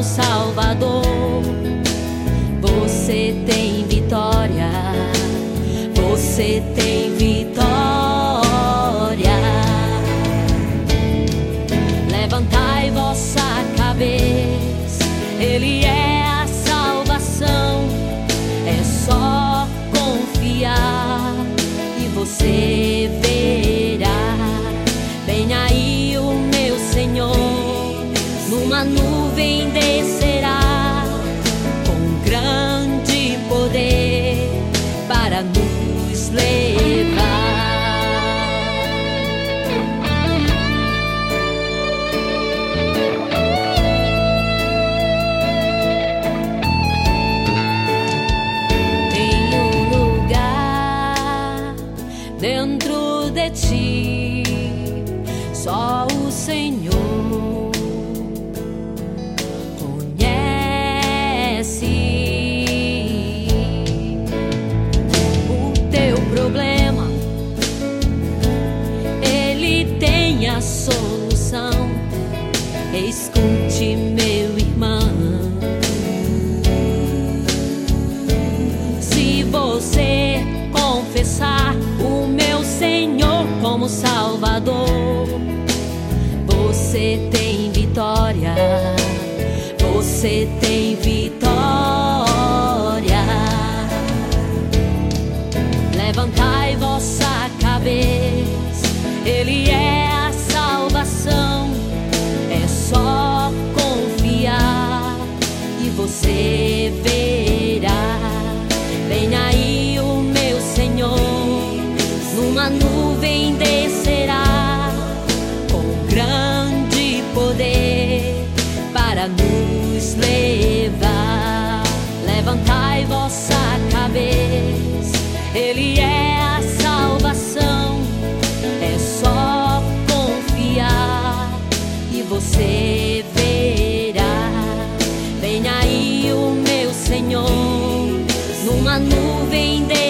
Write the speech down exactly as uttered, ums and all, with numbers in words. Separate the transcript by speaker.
Speaker 1: Salvador. Você tem vitória, você tem vitória. Levantai vossa cabeça, Ele é a salvação. É só confiar e você verá. Vem aí o meu Senhor, numa nuvem descerá, com grande poder para nos levar. Tem um lugar dentro de ti, só o Senhor a solução. Escute, meu irmão, se você confessar o meu Senhor como Salvador, você tem vitória, você tem vitória. Levantai vossa cabeça, Ele é a salvação. É só confiar e você verá. Vem aí o meu Senhor, numa nuvem descerá, com grande poder para nos levar. Levantai vossa cabeça, Ele é a salvação. É só confiar e você verá. Vem aí o meu Senhor, numa nuvem de